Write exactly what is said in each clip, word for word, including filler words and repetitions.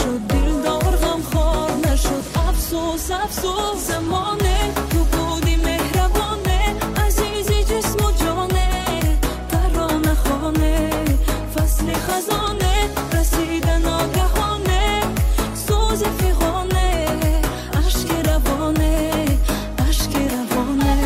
نشد، دلدار غم خوار نشد. افسوس افسوس زمانه تو بودی مهربانه، عزیزی جسم و جانه، ترانه خانه، فصل خزانه رسید ناگهانه، سوز فغانه، اشک روانه، اشک روانه.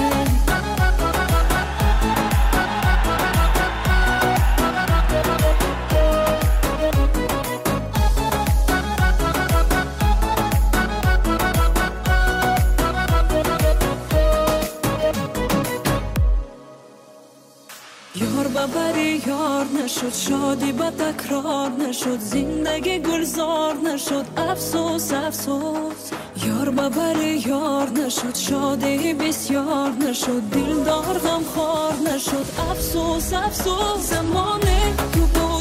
یار ببری یار نشد، شادی با تکرار نشد، زندگی گلزار نشد. افسوس افسوس یار ببری یار نشد، شادی بسیار نشد، دلدار غم خوار نشد. افسوس افسوس زمانه تو